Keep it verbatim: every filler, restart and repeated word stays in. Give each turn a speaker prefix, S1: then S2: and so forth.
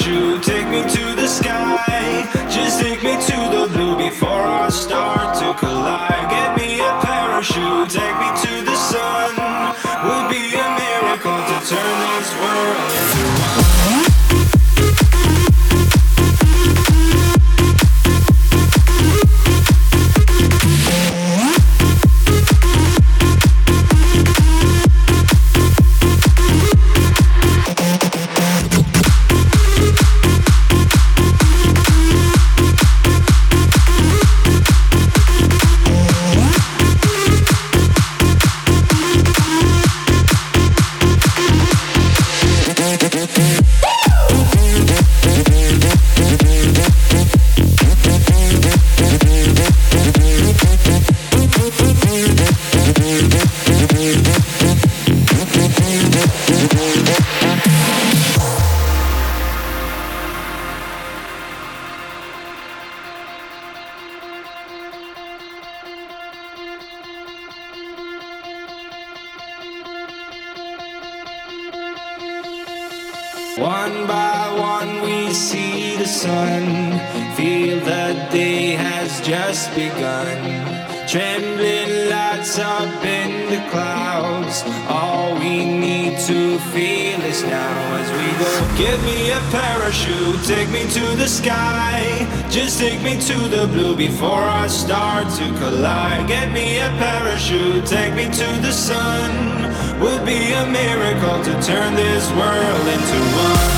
S1: parachute, take me to the sky. Just take me to the blue before I start to collide. Get me a parachute, take me to the sun. Would be a miracle to turn this world into one.
S2: One by one we see the sun, feel the day has just begun. Trembling lights up in the clouds, all we need to feel is now as we go. Give me a parachute, take me to the sky. Just take me to the blue before I start to collide. Get me a parachute, take me to the sun. Would be a miracle to turn this world into one.